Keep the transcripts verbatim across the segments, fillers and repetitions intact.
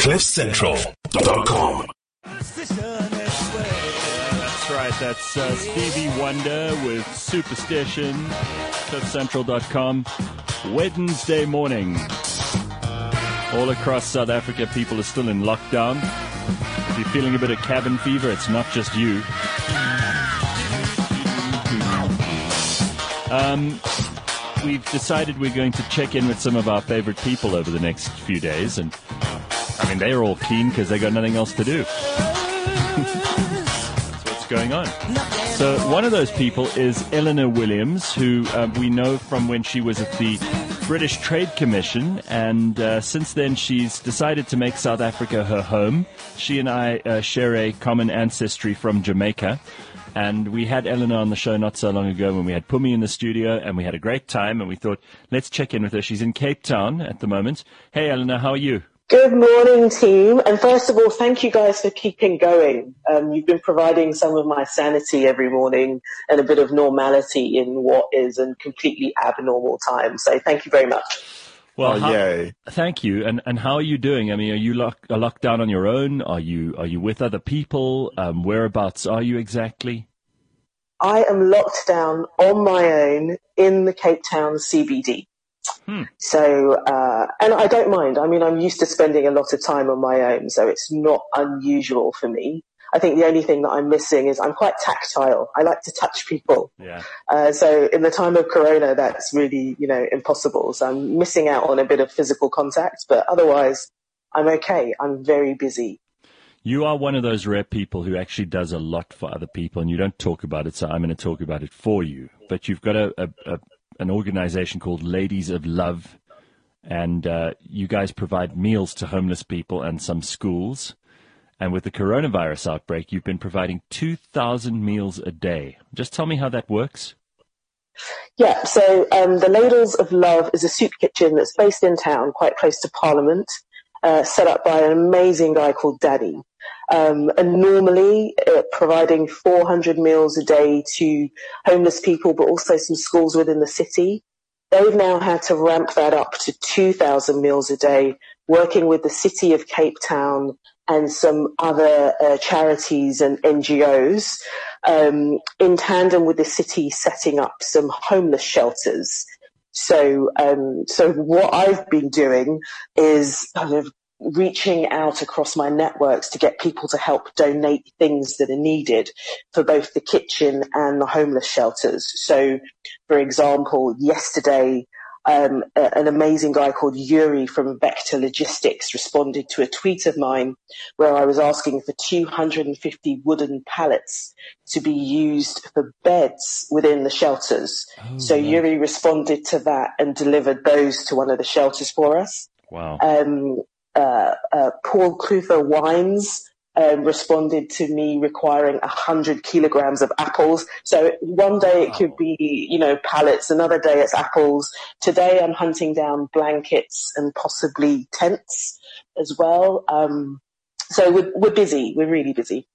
cliff central dot com. That's right. That's uh, Stevie Wonder with Superstition. cliff central dot com. Wednesday morning. All across South Africa, people are still in lockdown. If you're feeling a bit of cabin fever, it's not just you. Um, we've decided we're going to check in with some of our favorite people over the next few days. And, I mean, they're all keen because they got nothing else to do. That's what's going on. So one of those people is Eleanor Williams, who uh, we know from when she was at the British Trade Commission, and uh, since then she's decided to make South Africa her home. She and I uh, share a common ancestry from Jamaica, and we had Eleanor on the show not so long ago when we had Pumi in the studio, and we had a great time, and we thought, let's check in with her. She's in Cape Town at the moment. Hey, Eleanor, how are you? Good morning, team. And first of all, thank you guys for keeping going. Um, you've been providing some of my sanity every morning and a bit of normality in what is a completely abnormal time. So thank you very much. Well, oh, how, yay. Thank you. And and how are you doing? I mean, are you lock, are locked down on your own? Are you are you with other people? Um, whereabouts are you exactly? I am locked down on my own in the Cape Town C B D. Hmm. So, uh, and I don't mind. I mean, I'm used to spending a lot of time on my own, so it's not unusual for me. I think the only thing that I'm missing is I'm quite tactile. I like to touch people. Yeah. Uh, so in the time of Corona, that's really, you know, impossible. So I'm missing out on a bit of physical contact, but otherwise I'm okay. I'm very busy. You are one of those rare people who actually does a lot for other people, and you don't talk about it, so I'm going to talk about it for you. But you've got a, a, a an organization called Ladies of Love, and uh, you guys provide meals to homeless people and some schools. And with the coronavirus outbreak, you've been providing two thousand meals a day. Just tell me how that works. Yeah, so um, the Ladies of Love is a soup kitchen that's based in town, quite close to Parliament, uh, set up by an amazing guy called Daddy. Um, and normally uh, providing four hundred meals a day to homeless people, but also some schools within the city. They've now had to ramp that up to two thousand meals a day, working with the city of Cape Town and some other uh, charities and N G Os, um, in tandem with the city setting up some homeless shelters. So, um, so what I've been doing is kind of reaching out across my networks to get people to help donate things that are needed for both the kitchen and the homeless shelters. So, for example, yesterday, um, a, an amazing guy called Yuri from Vector Logistics responded to a tweet of mine where I was asking for two hundred fifty wooden pallets to be used for beds within the shelters. Oh, so nice. Yuri responded to that and delivered those to one of the shelters for us. Wow. Um, Uh, uh, Paul Clutha Wines um, responded to me requiring one hundred kilograms of apples. So one day it could be, you know, pallets, another day it's apples. Today I'm hunting down blankets and possibly tents as well. Um, so we're, we're busy. We're really busy.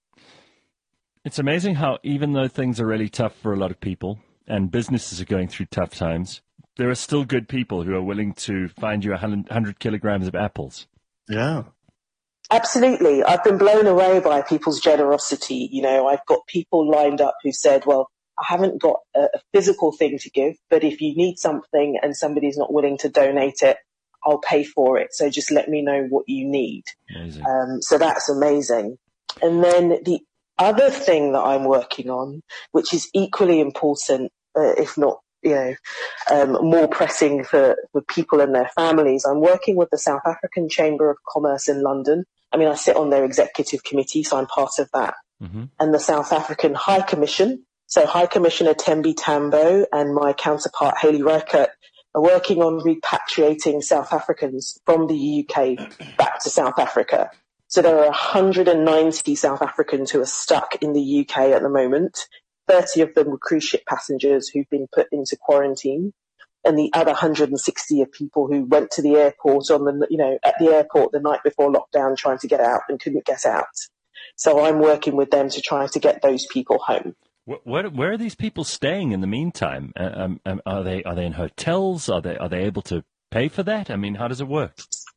It's amazing how even though things are really tough for a lot of people and businesses are going through tough times, there are still good people who are willing to find you one hundred kilograms of apples. Yeah. Absolutely. I've been blown away by people's generosity. You know, I've got people lined up who said, well, I haven't got a, a physical thing to give, but if you need something and somebody's not willing to donate it, I'll pay for it. So just let me know what you need. Amazing. Um, so that's amazing. And then the other thing that I'm working on, which is equally important, uh, if not you know, um, more pressing for, for people and their families. I'm working with the South African Chamber of Commerce in London. I mean, I sit on their executive committee, so I'm part of that. Mm-hmm. And the South African High Commission. So High Commissioner Tembi Tambo and my counterpart Hayley Reichert are working on repatriating South Africans from the U K back to South Africa. So there are one hundred ninety South Africans who are stuck in the U K at the moment. thirty of them were cruise ship passengers who've been put into quarantine, and the other one hundred sixty are people who went to the airport on the, you know, at the airport the night before lockdown trying to get out and couldn't get out. So I'm working with them to try to get those people home. Where, where are these people staying in the meantime? Um, um, are they are they in hotels? Are they are they able to pay for that? I mean, how does it work?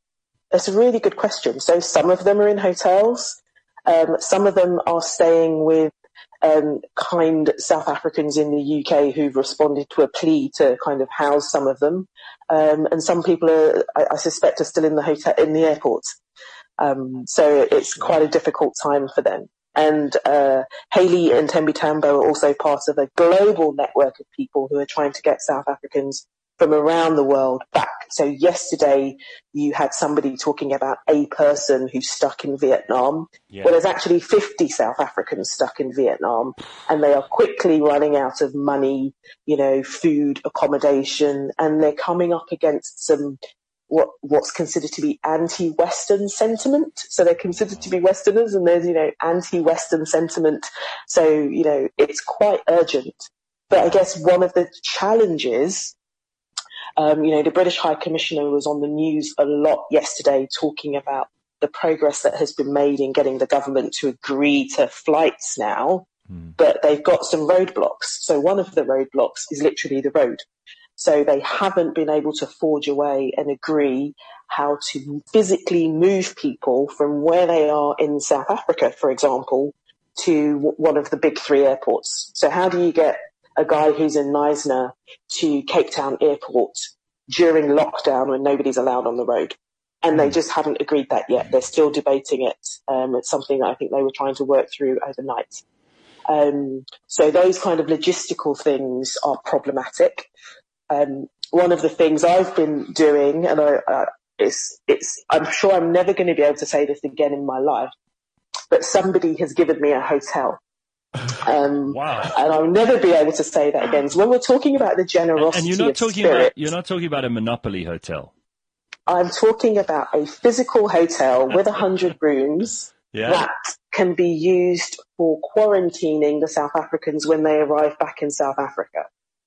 it's a really good question. So some of them are in hotels. Um, some of them are staying with um, kind South Africans in the U K who've responded to a plea to kind of house some of them. Um, and some people are, I, I suspect, are still in the hotel, in the airport. Um, so it's quite a difficult time for them. And uh, Haley and Tembi Tambo are also part of a global network of people who are trying to get South Africans from around the world back. So yesterday you had somebody talking about a person who's stuck in Vietnam. Yeah. Well, there's actually fifty South Africans stuck in Vietnam, and they are quickly running out of money, you know, food, accommodation, and they're coming up against some what what's considered to be anti-Western sentiment. So they're considered to be Westerners, and there's, you know, anti-Western sentiment. So, you know, it's quite urgent. But I guess one of the challenges, Um, you know, the British High Commissioner was on the news a lot yesterday talking about the progress that has been made in getting the government to agree to flights now, mm. but they've got some roadblocks. So one of the roadblocks is literally the road. So they haven't been able to forge away and agree how to physically move people from where they are in South Africa, for example, to one of the big three airports. So how do you get a guy who's in Knysna to Cape Town Airport during lockdown when nobody's allowed on the road? And they just haven't agreed that yet. They're still debating it. Um, it's something that I think they were trying to work through overnight. Um, so those kind of logistical things are problematic. Um, one of the things I've been doing, and I, uh, it's, it's, I'm sure I'm never going to be able to say this again in my life, but somebody has given me a hotel. Um, wow. And I'll never be able to say that again. So when we're talking about the generosity and you're not of talking spirit, about, you're not talking about a Monopoly hotel. I'm talking about a physical hotel with a hundred rooms yeah. that can be used for quarantining the South Africans when they arrive back in South Africa.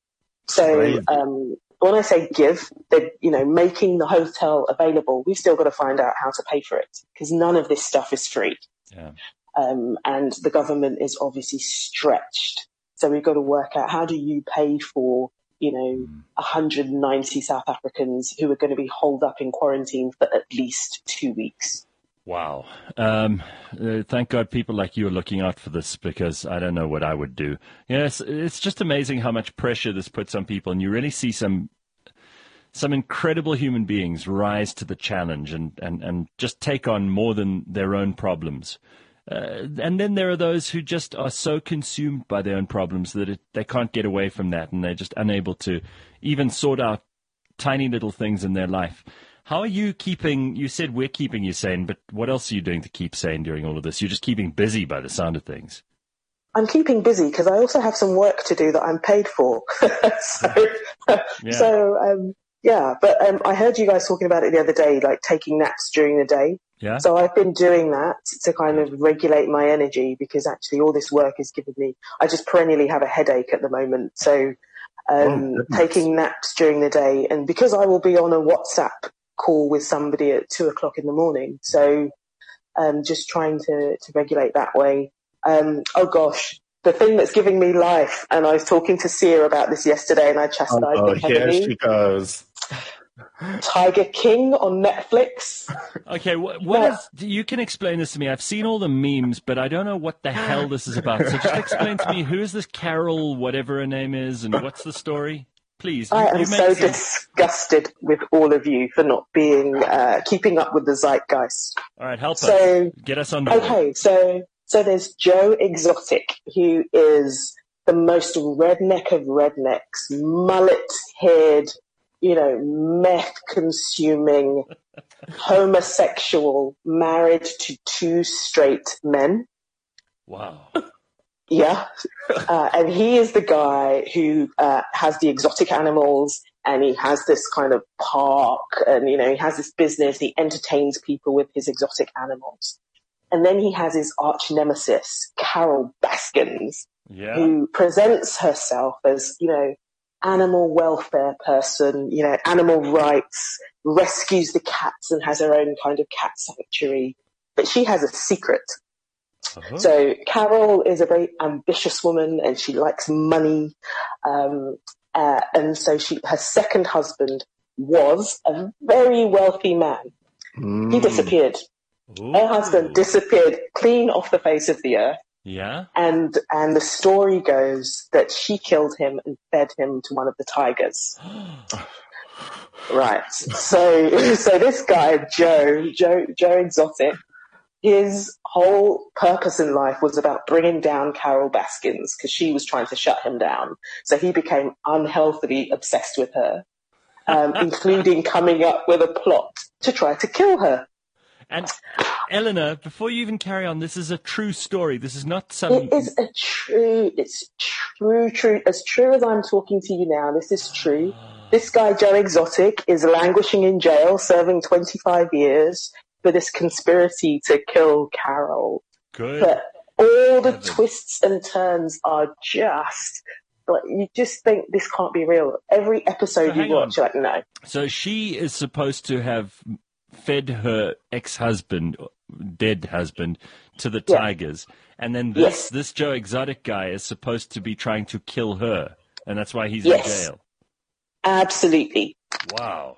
So um, when I say give, they're, you know, making the hotel available. We've still got to find out how to pay for it because none of this stuff is free. Yeah. Um, and the government is obviously stretched. So we've got to work out how do you pay for, you know, one hundred ninety South Africans who are going to be holed up in quarantine for at least two weeks. Wow. Um, uh, thank God people like you are looking out for this because I don't know what I would do. Yes, it's just amazing how much pressure this puts on people, and you really see some some incredible human beings rise to the challenge and, and, and just take on more than their own problems. Uh, and then there are those who just are so consumed by their own problems that it, they can't get away from that, and they're just unable to even sort out tiny little things in their life. How are you keeping, you said we're keeping you sane, but what else are you doing to keep sane during all of this? You're just keeping busy by the sound of things. I'm keeping busy because I also have some work to do that I'm paid for. so, yeah. so um, yeah, but um, I heard you guys talking about it the other day, like taking naps during the day. Yeah. So I've been doing that to kind of regulate my energy because actually all this work is giving me, I just perennially have a headache at the moment. So um, oh, taking naps during the day, and because I will be on a WhatsApp call with somebody at two o'clock in the morning. So um, just trying to, to regulate that way. Um, oh gosh, the thing that's giving me life, and I was talking to Sia about this yesterday and I chastised her. Oh, here she goes. Tiger King on Netflix. Okay, what, what yeah. is, you can explain this to me. I've seen all the memes, but I don't know what the hell this is about. So just explain to me, who is this Carol, whatever her name is, and what's the story? Please. I you, am you so disgusted with all of you for not being, uh, keeping up with the zeitgeist. All right, help so, us. Get us on board. Okay, so, so there's Joe Exotic, who is the most redneck of rednecks, mullet-haired, you know, meth-consuming, homosexual, married to two straight men. Wow. Yeah. Uh, and he is the guy who uh, has the exotic animals, and he has this kind of park, and, you know, he has this business. He entertains people with his exotic animals. And then he has his arch nemesis, Carol Baskins, yeah. who presents herself as, you know, animal welfare person, you know, animal rights, rescues the cats and has her own kind of cat sanctuary. But she has a secret. Uh-huh. So Carol is a very ambitious woman and she likes money. Um, uh, and so she, her second husband was a very wealthy man. Mm. He disappeared. Ooh. Her husband disappeared clean off the face of the earth. Yeah. And and the story goes that she killed him and fed him to one of the tigers. Right. So so this guy, Joe, Joe, Joe Exotic, his whole purpose in life was about bringing down Carol Baskins because she was trying to shut him down. So he became unhealthily obsessed with her, um, including coming up with a plot to try to kill her. And Eleanor, before you even carry on, this is a true story. This is not some... It is a true, it's true, true, as true as I'm talking to you now, this is true. This guy, Joe Exotic, is languishing in jail, serving twenty-five years for this conspiracy to kill Carol. Good. But all the Heaven. twists and turns are just, like, you just think this can't be real. Every episode So you watch, on. you're like, no. So she is supposed to have fed her ex-husband, dead husband, to the Yeah. tigers. And then this, Yes. this Joe Exotic guy is supposed to be trying to kill her. And that's why he's Yes. in jail. Absolutely. Wow.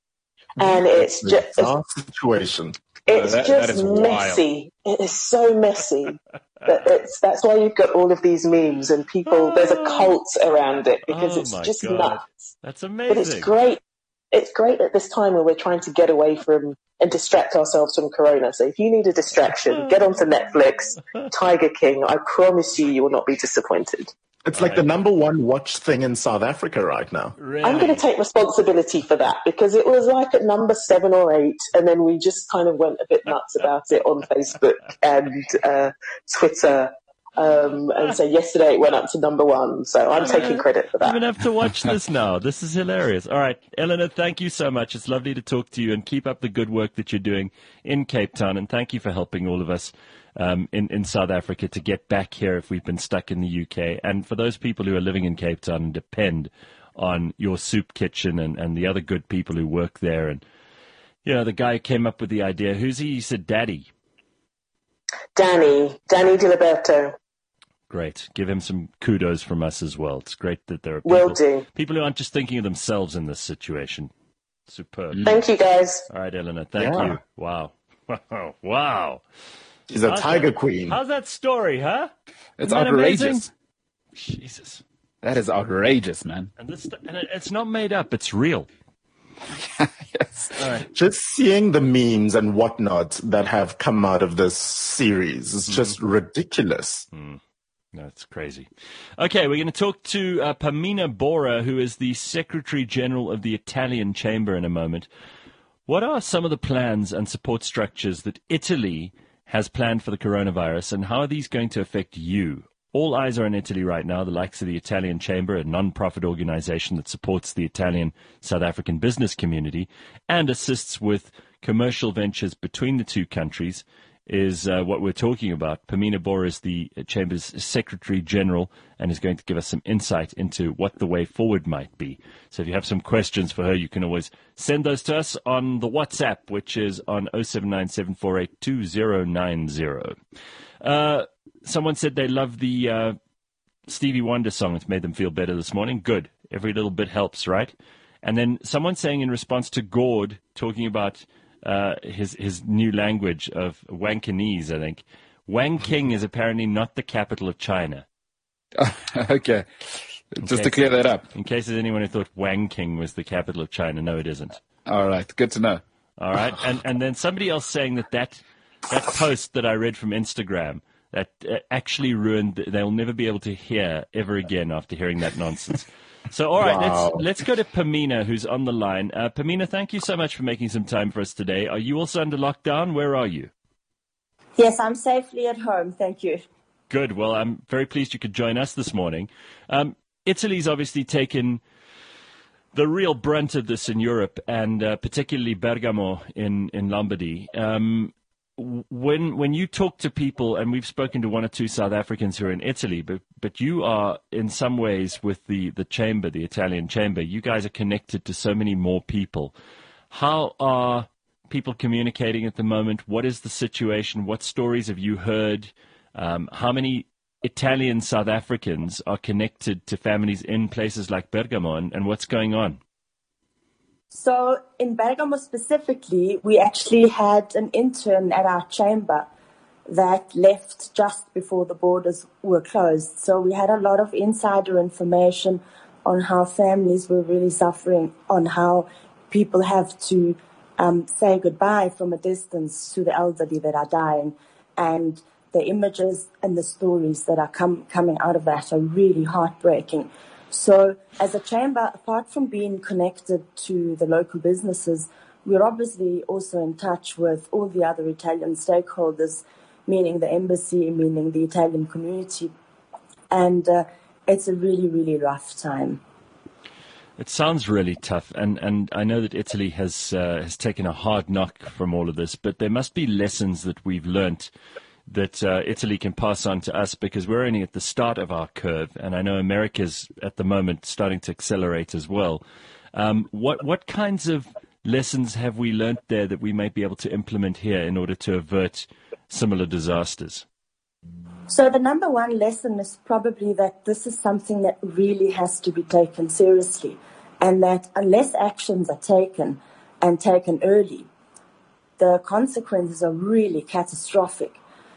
And it's just, Bizarre situation. it's that- that just is wild. messy. It is so messy. But it's, that's why you've got all of these memes and people, there's a cult around it because Oh it's my just God. nuts. That's But amazing. it's great. It's great at this time when we're trying to get away from and distract ourselves from Corona. So if you need a distraction, get onto Netflix, Tiger King. I promise you, you will not be disappointed. It's like the number one watch thing in South Africa right now. Really? I'm going to take responsibility for that because it was like at number seven or eight, and then we just kind of went a bit nuts about it on Facebook and uh, Twitter. Um, and so yesterday it went up to number one. So I'm taking credit for I'm going that. to have to watch this now. This is hilarious. All right, Eleanor, thank you so much. It's lovely to talk to you, and keep up the good work that you're doing in Cape Town. And thank you for helping all of us um, in, in South Africa to get back here if we've been stuck in the U K. And for those people who are living in Cape Town and depend on your soup kitchen and, and the other good people who work there. And, you know, the guy who came up with the idea, who's he? He said Daddy. Danny, Danny Diliberto. Great. Give him some kudos from us as well. It's great that there are Will people, do. people who aren't just thinking of themselves in this situation. Superb. Thank you, guys. All right, Eleanor. Thank Yeah. you. Wow. Wow. Wow. She's a How's tiger that- queen. How's that story, huh? It's Isn't that amazing? outrageous. Jesus. That is outrageous, man. And this, and it- it's not made up. It's real. Yes. Just seeing the memes and whatnot that have come out of this series is just ridiculous. No, it's crazy. Okay, we're going to talk to uh, Pamina Bora, who is the Secretary General of the Italian Chamber, in a moment. What are some of the plans and support structures that Italy has planned for the coronavirus, and how are these going to affect you? All eyes are on Italy right now, the likes of the Italian Chamber, a non-profit organization that supports the Italian South African business community and assists with commercial ventures between the two countries, is uh, what we're talking about. Pamina Bora is the Chamber's Secretary General and is going to give us some insight into what the way forward might be. So if you have some questions for her, you can always send those to us on the WhatsApp, which is on oh seven nine seven four eight two oh nine oh. Uh, someone said they love the uh, Stevie Wonder song. It's made them feel better this morning. Good. Every little bit helps, right? And then someone saying in response to Gord, talking about uh, his his new language of Wankanese, I think, Wangking is apparently not the capital of China. Okay. Just Okay. to clear that up. In case there's anyone who thought Wangking was the capital of China, no, it isn't. All right. Good to know. All right, and and then somebody else saying that that, that post that I read from Instagram that uh, actually ruined. They'll never be able to hear ever again after hearing that nonsense. So, all right, Wow. let's let's go to Pamina, who's on the line. Uh, Pamina, thank you so much for making some time for us today. Are you also under lockdown? Where are you? Yes, I'm safely at home. Thank you. Good. Well, I'm very pleased you could join us this morning. Um, Italy's obviously taken the real brunt of this in Europe, and uh, particularly Bergamo in in Lombardy. Um, w- when when you talk to people, and we've spoken to one or two South Africans who are in Italy, but but you are in some ways with the the chamber, the Italian chamber. You guys are connected to so many more people. How are people communicating at the moment? What is the situation? What stories have you heard? Um, how many Italian South Africans are connected to families in places like Bergamo, and, and what's going on? So in Bergamo specifically, we actually had an intern at our chamber that left just before the borders were closed. So we had a lot of insider information on how families were really suffering, on how people have to um, say goodbye from a distance to the elderly that are dying. And the images and the stories that are com- coming out of that are really heartbreaking. So as a chamber, apart from being connected to the local businesses, we're obviously also in touch with all the other Italian stakeholders, meaning the embassy, meaning the Italian community. And uh, it's a really, really rough time. It sounds really tough, and, and I know that Italy has uh, has taken a hard knock from all of this, but there must be lessons that we've learnt that uh, Italy can pass on to us, because we're only at the start of our curve, and I know America's at the moment starting to accelerate as well. Um, what what kinds of lessons have we learnt there that we might be able to implement here in order to avert similar disasters? So the number one lesson is probably that this is something that really has to be taken seriously, and that unless actions are taken and taken early, the consequences are really catastrophic.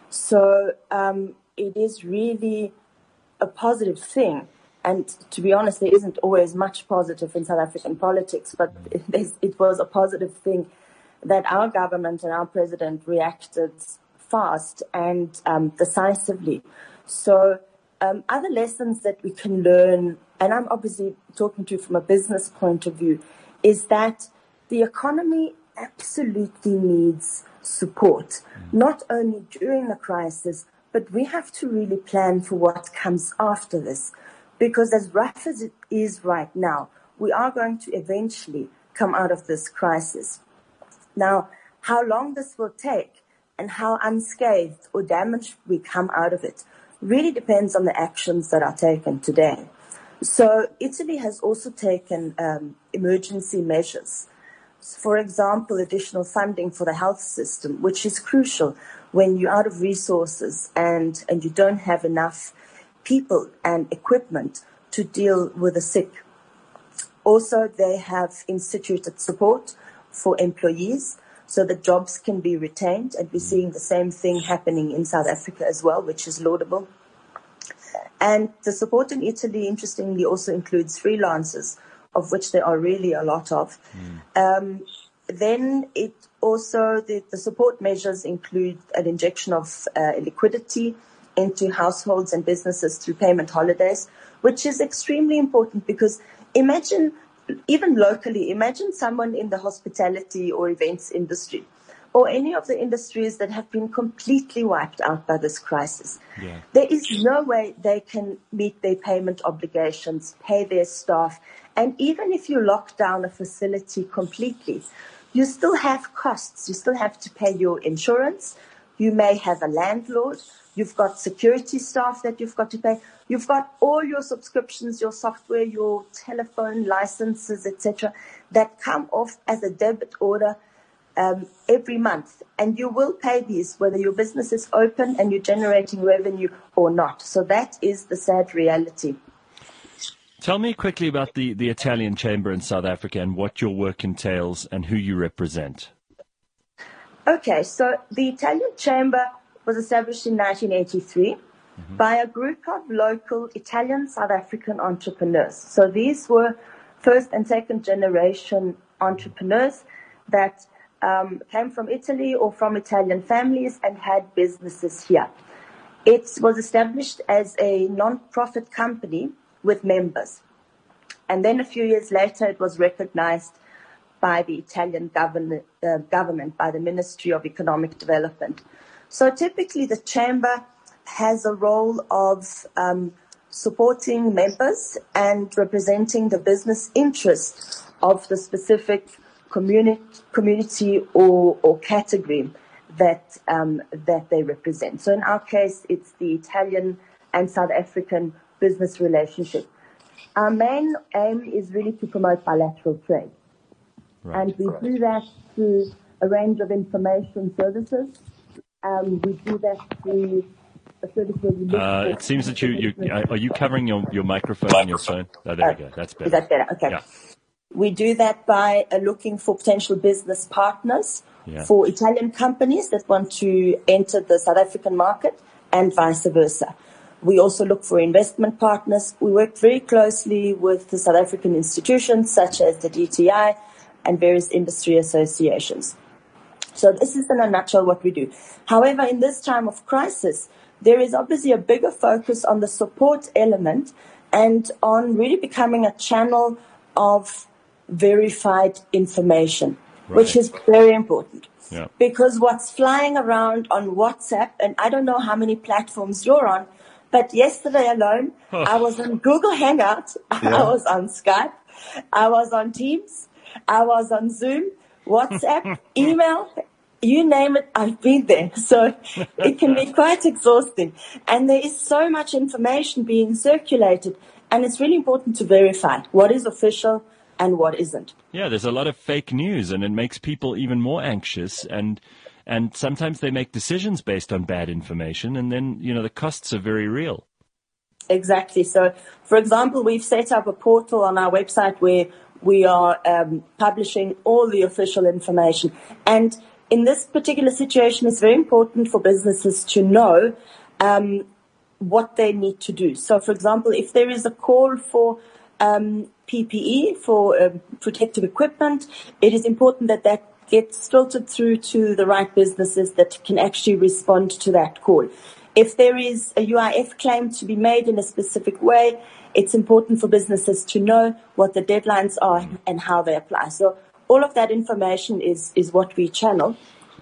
So um, it is really a positive thing. And to be honest, there isn't always much positive in South African politics, but it, it was a positive thing that our government and our president reacted fast and um, decisively. So um, other lessons that we can learn, and I'm obviously talking to you from a business point of view, is that the economy absolutely needs support, not only during the crisis, but we have to really plan for what comes after this. Because as rough as it is right now, we are going to eventually come out of this crisis. Now, how long this will take and how unscathed or damaged we come out of it really depends on the actions that are taken today. So Italy has also taken um, emergency measures. For example, additional funding for the health system, which is crucial when you're out of resources and, and you don't have enough people and equipment to deal with the sick. Also, they have instituted support for employees so that jobs can be retained, and we're seeing the same thing happening in South Africa as well, which is laudable. And the support in Italy, interestingly, also includes freelancers, of which there are really a lot of. Mm. Um, then it also, the, the support measures include an injection of uh, liquidity into households and businesses through payment holidays, which is extremely important because imagine, even locally, imagine someone in the hospitality or events industry or any of the industries that have been completely wiped out by this crisis. Yeah. There is no way they can meet their payment obligations, pay their staff, and even if you lock down a facility completely, you still have costs. You still have to pay your insurance. You may have a landlord. You've got security staff that you've got to pay. You've got all your subscriptions, your software, your telephone licenses, et cetera, that come off as a debit order um, every month. And you will pay these whether your business is open and you're generating revenue or not. So that is the sad reality. Tell me quickly about the, the Italian Chamber in South Africa and what your work entails and who you represent. Okay, so the Italian Chamber was established in nineteen eighty-three mm-hmm. by a group of local Italian South African entrepreneurs. So these were first and second generation entrepreneurs that um, came from Italy or from Italian families and had businesses here. It was established as a non-profit company with members. And then a few years later, it was recognized by the Italian government, uh, government, by the Ministry of Economic Development. So typically the Chamber has a role of um, supporting members and representing the business interests of the specific community, community or, or category that um, that they represent. So in our case, it's the Italian and South African business relationship. Our main aim is really to promote bilateral trade. Right. And we right. do that through a range of information services. Um, we do that through a service where we look uh, It seems that you, you, are you covering your, your microphone on your phone? Oh, there uh, we go. That's better. Is that better? Okay. Yeah. We do that by uh, looking for potential business partners Yeah. for Italian companies that want to enter the South African market and vice versa. We also look for investment partners. We work very closely with the South African institutions such as the D T I and various industry associations. So this is in a nutshell what we do. However, in this time of crisis, there is obviously a bigger focus on the support element and on really becoming a channel of verified information, Right. which is very important. Yeah. Because what's flying around on WhatsApp, and I don't know how many platforms you're on, but yesterday alone, I was on Google Hangouts, Yeah. I was on Skype, I was on Teams, I was on Zoom, WhatsApp, email, you name it, I've been there. So it can be quite exhausting. And there is so much information being circulated, and it's really important to verify what is official and what isn't. Yeah, there's a lot of fake news, and it makes people even more anxious, and and sometimes they make decisions based on bad information, and then, you know, the costs are very real. Exactly. So, for example, we've set up a portal on our website where we are um, publishing all the official information. And in this particular situation, it's very important for businesses to know um, what they need to do. So, for example, if there is a call for um, P P E, for um, protective equipment, it is important that that gets filtered through to the right businesses that can actually respond to that call. If there is a U I F claim to be made in a specific way, it's important for businesses to know what the deadlines are and how they apply. So all of that information is, is what we channel.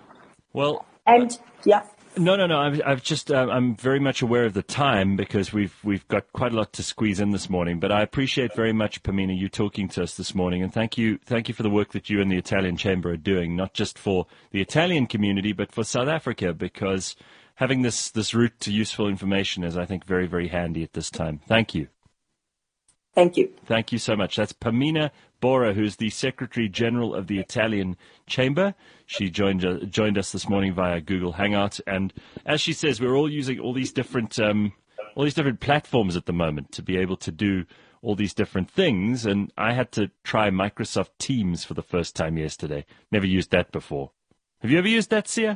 Well, And, yeah. no, no, no. I've, I've just, uh, I'm very much aware of the time because we've we've got quite a lot to squeeze in this morning. But I appreciate very much, Pamina, you talking to us this morning, and thank you, thank you for the work that you and the Italian Chamber are doing, not just for the Italian community, but for South Africa, because having this this route to useful information is, I think, very, very handy at this time. Thank you. Thank you. Thank you so much. That's Pamina Bora, who's the Secretary General of the Italian Chamber. She joined uh, joined us this morning via Google Hangout, and as she says, we're all using all these different um, all these different platforms at the moment to be able to do all these different things. And I had to try Microsoft Teams for the first time yesterday. Never used that before. Have you ever used that, Sia?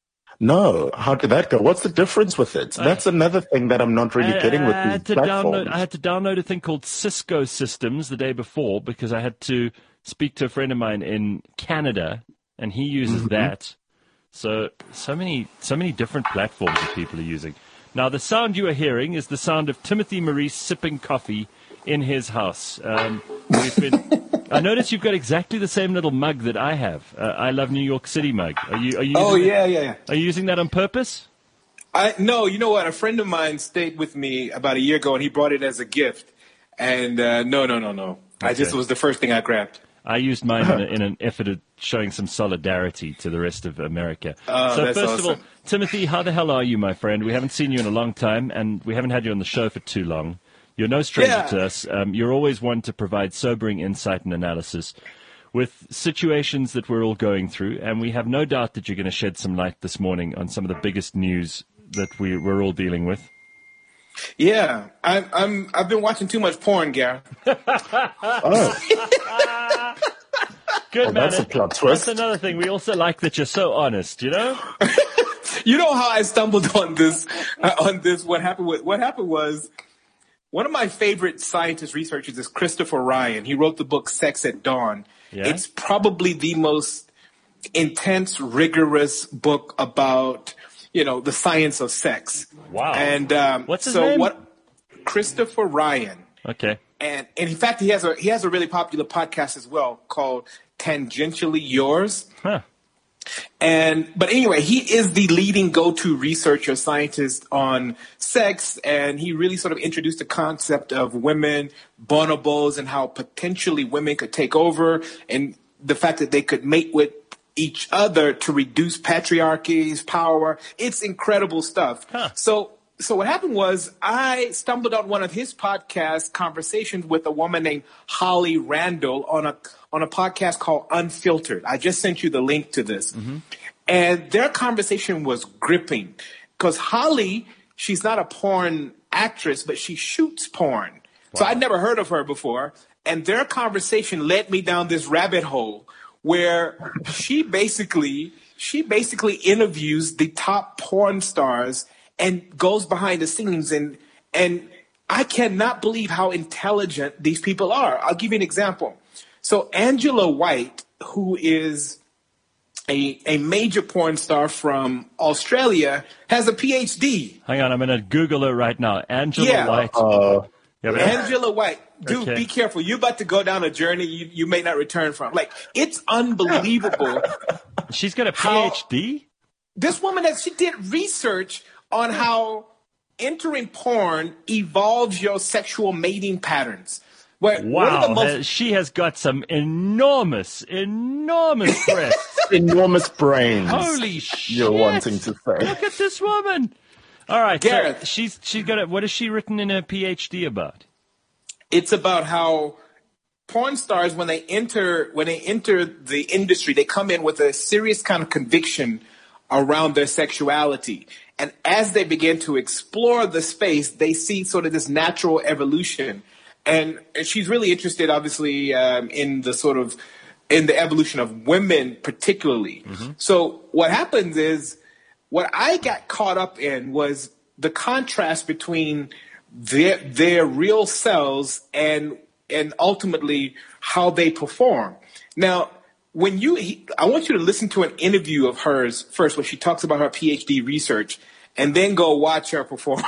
No, how did that go? What's the difference with it? That's another thing that I'm not really I, getting with I these had to platforms. download. I had to download a thing called Cisco Systems the day before because I had to speak to a friend of mine in Canada, and he uses Mm-hmm. that. So, so many, so many different platforms that people are using. Now, the sound you are hearing is the sound of Timothy Maurice sipping coffee in his house. Um, we've been. I notice you've got exactly the same little mug that I have. Uh, I love New York City mug. Are you? Are you? Oh, using yeah, that? yeah, yeah. Are you using that on purpose? I no, you know what? A friend of mine stayed with me about a year ago, and he brought it as a gift. And uh, no, no, no, no. I just Okay. it was the first thing I grabbed. I used mine in, a, in an effort of showing some solidarity to the rest of America. Oh, so that's first of all, awesome. Timothy, how the hell are you, my friend? We haven't seen you in a long time, and we haven't had you on the show for too long. You're no stranger Yeah. to us. Um, you're always one to provide sobering insight and analysis with situations that we're all going through, and we have no doubt that you're going to shed some light this morning on some of the biggest news that we, we're all dealing with. Yeah, I'm. I'm. I've been watching too much porn, Gareth. Oh, Good, well, man. that's a plot twist. That's another thing. We also like that you're so honest, you know? You know how I stumbled on this? Uh, on this, what happened? Was, what happened was one of my favorite scientist researchers is Christopher Ryan. He wrote the book Sex at Dawn. Yeah? It's probably the most intense, rigorous book about, you know, the science of sex. Wow. And um, What's his so name? what? Christopher Ryan. Okay. And, and in fact, he has a he has a really popular podcast as well called Tangentially Yours. Huh. And but anyway, he is the leading go-to researcher scientist on sex, and he really sort of introduced the concept of women bonobos and how potentially women could take over, and the fact that they could mate with each other to reduce patriarchy's power. It's incredible stuff. Huh. So so what happened was I stumbled on one of his podcast conversations with a woman named Holly Randall on a on a podcast called Unfiltered. I just sent you the link to this. Mm-hmm. And their conversation was gripping because Holly, she's not a porn actress, but she shoots porn. Wow. So I'd never heard of her before. And their conversation led me down this rabbit hole where she basically she basically interviews the top porn stars and goes behind the scenes. And and I cannot believe how intelligent these people are. I'll give you an example. So Angela White, who is a, a major porn star from Australia, has a P H D. Hang on, I'm going to Google her right now. Angela Yeah. White. Uh, Yeah, but- Angela White, dude, Okay. be careful. You're about to go down a journey you, you may not return from. Like, it's unbelievable. She's got a How- PhD? This woman, that she did research on how entering porn evolves your sexual mating patterns. Where one of Wow, the most uh, she has got some enormous, enormous breasts. enormous brains. Holy shit. You're wanting to say. Look at this woman. All right, Gareth. so she's she's got a, what has she written in her PhD about? it's about how porn stars, when they enter when they enter the industry, they come in with a serious kind of conviction around their sexuality. And as they begin to explore the space, they see sort of this natural evolution. And, and she's really interested, obviously, um, in the sort of in the evolution of women, particularly. Mm-hmm. So what happens is, what I got caught up in was the contrast between their their real selves and and ultimately how they perform. Now, when you, he, I want you to listen to an interview of hers first, where she talks about her PhD research, and then go watch her perform.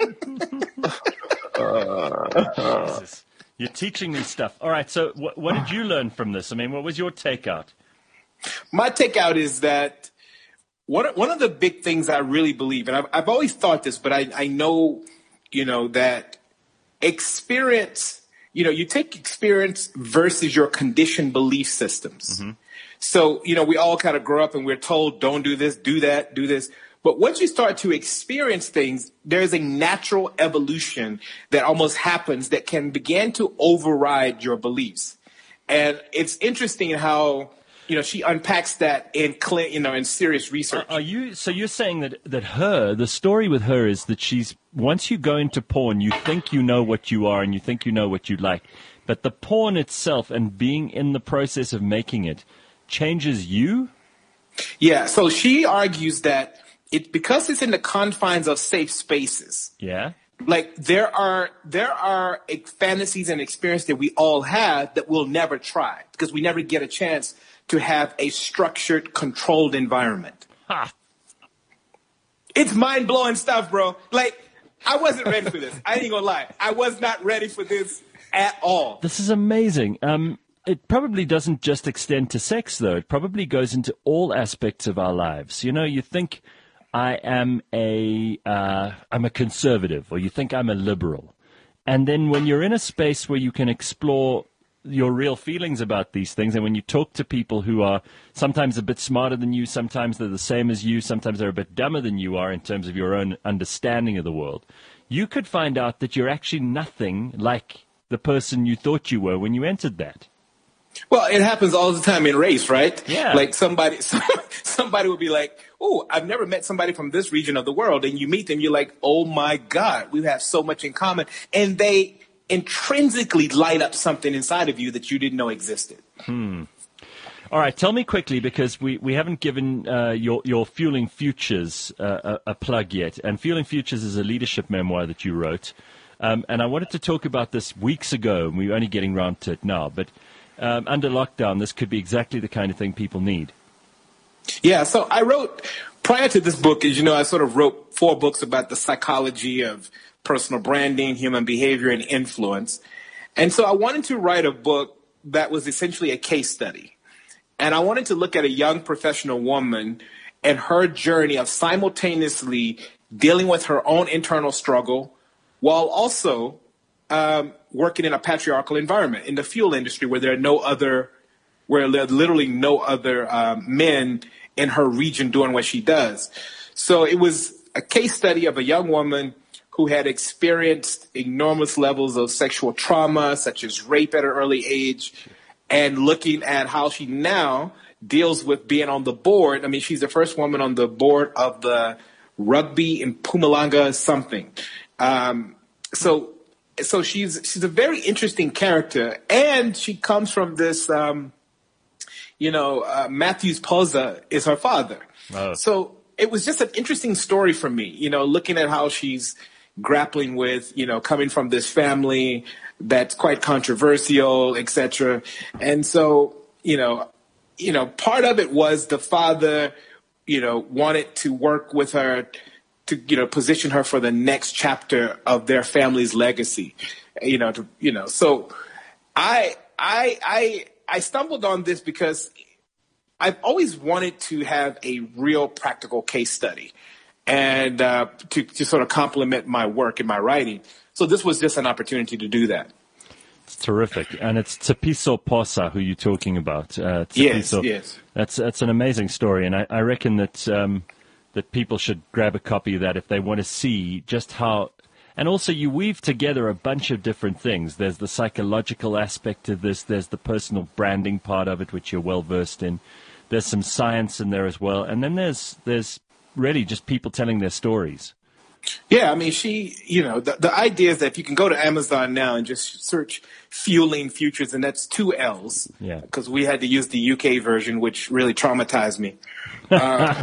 Jesus. You're teaching me stuff. All right, so wh- what did you learn from this? I mean, what was your takeout? My takeout is that one, one of the big things I really believe, and I've, I've always thought this, but I, I know, you know, that experience, you know, you take experience versus your conditioned belief systems. Mm-hmm. So, you know, we all kind of grow up and we're told, don't do this, do that, do this. But once you start to experience things, there's a natural evolution that almost happens that can begin to override your beliefs. And it's interesting how, you know, she unpacks that in, you know, in serious research. Are you, so you're saying that, that her, the story with her is that she's, once you go into porn, you think you know what you are and you think you know what you like. But the porn itself and being in the process of making it changes you? Yeah, so she argues that it because it's in the confines of safe spaces. Yeah. Like there are there are fantasies and experiences that we all have that we'll never try because we never get a chance to have a structured, controlled environment. Ha. It's mind-blowing stuff, bro. Like, I wasn't ready for this. I ain't gonna lie. I was not ready for this at all. This is amazing. Um, it probably doesn't just extend to sex, though. It probably goes into all aspects of our lives. You know, you think I am a, uh, I'm a conservative, or you think I'm a liberal. And then when you're in a space where you can explore your real feelings about these things, and when you talk to people who are sometimes a bit smarter than you, sometimes they're the same as you, sometimes they're a bit dumber than you are in terms of your own understanding of the world, you could find out that you're actually nothing like the person you thought you were when you entered that. Well, it happens all the time in race, right? Yeah. Like somebody, somebody will be like, "Oh, I've never met somebody from this region of the world," and you meet them, you're like, "Oh my God, we have so much in common," and they intrinsically light up something inside of you that you didn't know existed. Hmm. All right, tell me quickly, because we, we haven't given uh, your your Fueling Futures uh, a, a plug yet, and Fueling Futures is a leadership memoir that you wrote, um, and I wanted to talk about this weeks ago, and we're only getting round to it now, but um, under lockdown, this could be exactly the kind of thing people need. Yeah, so I wrote, prior to this book, as you know, I sort of wrote four books about the psychology of personal branding, human behavior, and influence. And so I wanted to write a book that was essentially a case study. And I wanted to look at a young professional woman and her journey of simultaneously dealing with her own internal struggle while also um, working in a patriarchal environment in the fuel industry where there are no other, where there are literally no other um, men in her region doing what she does. So it was a case study of a young woman who had experienced enormous levels of sexual trauma, such as rape at an early age, and looking at how she now deals with being on the board. I mean, she's the first woman on the board of the rugby in Mpumalanga something. Um, so so she's she's a very interesting character, and she comes from this. Um, you know, uh, Matthews Poza is her father. Oh. So it was just an interesting story for me. You know, looking at how she's grappling with, you know, coming from this family that's quite controversial, et cetera. And so, you know, you know, part of it was the father, you know, wanted to work with her to, you know, position her for the next chapter of their family's legacy, you know, to, you know, so I, I, I, I stumbled on this because I've always wanted to have a real practical case study and uh, to, to sort of complement my work and my writing. So this was just an opportunity to do that. It's terrific. And it's Tshepiso Posa who you're talking about. Uh, yes, yes. That's, that's an amazing story. And I, I reckon that, um, that people should grab a copy of that if they want to see just how. And also, you weave together a bunch of different things. There's the psychological aspect of this. There's the personal branding part of it, which you're well versed in. There's some science in there as well. And then there's there's really just people telling their stories. Yeah, I mean, she, you know, the, the idea is that if you can go to Amazon now and just search Fueling Futures, and that's two L's. Yeah. Because we had to use the U K version, which really traumatized me. Uh,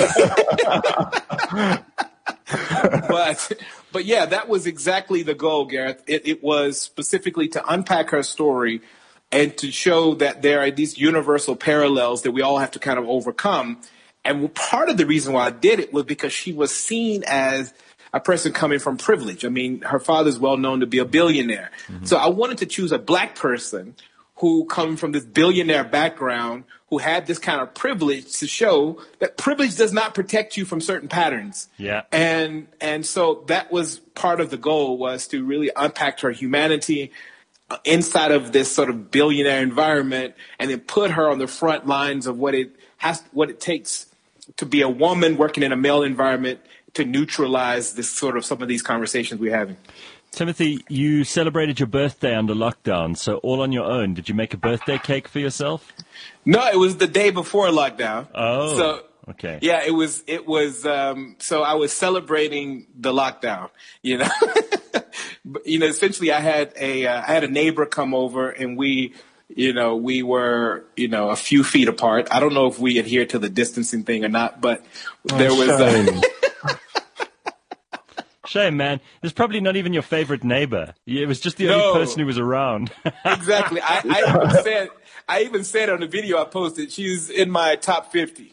but... But yeah, that was exactly the goal, Gareth. It, it was specifically to unpack her story and to show that there are these universal parallels that we all have to kind of overcome. And part of the reason why I did it was because she was seen as a person coming from privilege. I mean, her father's well known to be a billionaire. Mm-hmm. So I wanted to choose a black person who come from this billionaire background, who had this kind of privilege to show that privilege does not protect you from certain patterns. Yeah. And and so that was part of the goal, was to really unpack her humanity inside of this sort of billionaire environment, and then put her on the front lines of what it has, what it takes to be a woman working in a male environment to neutralize this sort of some of these conversations we're having. Timothy, you celebrated your birthday under lockdown, so all on your own. Did you make a birthday cake for yourself? No, it was the day before lockdown. Oh, so, okay. Yeah, it was, it was, um, so I was celebrating the lockdown, you know. You know, essentially I had a, uh, I had a neighbor come over, and we, you know, we were, you know, a few feet apart. I don't know if we adhered to the distancing thing or not, but oh, there was... Uh, Shame, man. It's probably not even your favorite neighbor. It was just the no. only person who was around. Exactly. I, I even said, I even said on the video I posted, she's in my top fifty.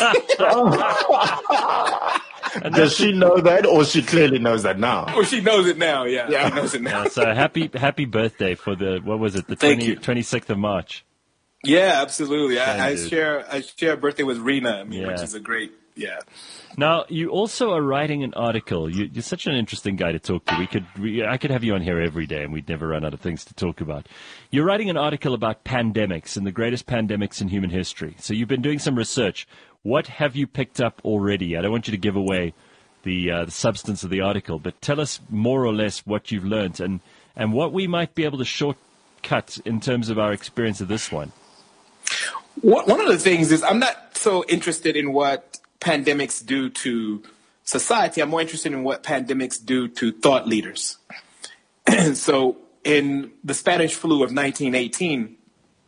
Does she know that, or she clearly knows that now? Well, she knows it now. Yeah, yeah. She knows it now. Yeah, so happy, happy birthday for the, what was it? The twenty-sixth of March. Yeah, absolutely. I, I share, I share a birthday with Rena, I mean, yeah. which is a great, yeah. Now, you also are writing an article. You, you're such an interesting guy to talk to. We could, we, I could have you on here every day, and we'd never run out of things to talk about. You're writing an article about pandemics and the greatest pandemics in human history. So you've been doing some research. What have you picked up already? I don't want you to give away the, uh, the substance of the article, but tell us more or less what you've learned and, and what we might be able to shortcut in terms of our experience of this one. One of the things is I'm not so interested in what pandemics do to society. I'm more interested in what pandemics do to thought leaders. So in the Spanish flu of nineteen eighteen,